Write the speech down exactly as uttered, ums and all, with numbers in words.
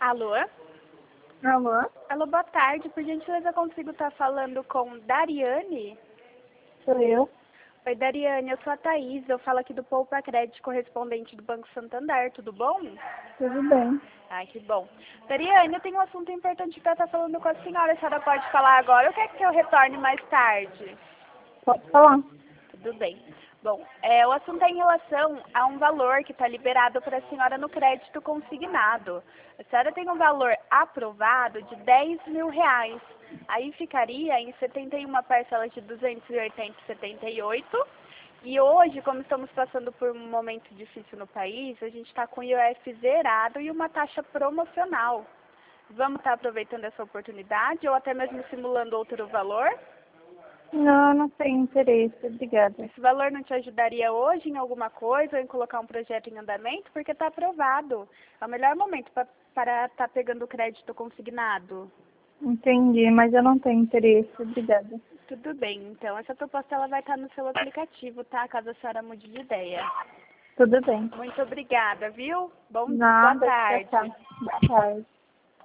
Alô? Alô? Alô, boa tarde. Por gentileza, eu consigo estar falando com Dariane? Sou eu. Oi, Dariane, eu sou a Thaís. Eu falo aqui do Poupa Crédito, correspondente do Banco Santander. Tudo bom? Tudo bem. Ai, que bom. Dariane, eu tenho um assunto importante para estar falando com a senhora. A senhora pode falar agora ou quer que eu retorne mais tarde? Pode falar. Tudo bem. Bom, é, o assunto é em relação a um valor que está liberado para a senhora no crédito consignado. A senhora tem um valor aprovado de dez mil reais. Aí ficaria em setenta e uma parcelas de duzentos e oitenta reais e setenta e oito centavos. E hoje, como estamos passando por um momento difícil no país, a gente está com o I O F zerado e uma taxa promocional. Vamos estar aproveitando essa oportunidade ou até mesmo simulando outro valor? Não, não tenho interesse. Obrigada. Esse valor não te ajudaria hoje em alguma coisa ou em colocar um projeto em andamento? Porque está aprovado. É o melhor momento pra, para estar pegando o crédito consignado. Entendi, mas eu não tenho interesse. Obrigada. Tudo bem, então essa proposta ela vai estar no seu aplicativo, tá? Caso a senhora mude de ideia. Tudo bem. Muito obrigada, viu? Bom, boa Nada, tchau, tarde. tchau. Boa tarde.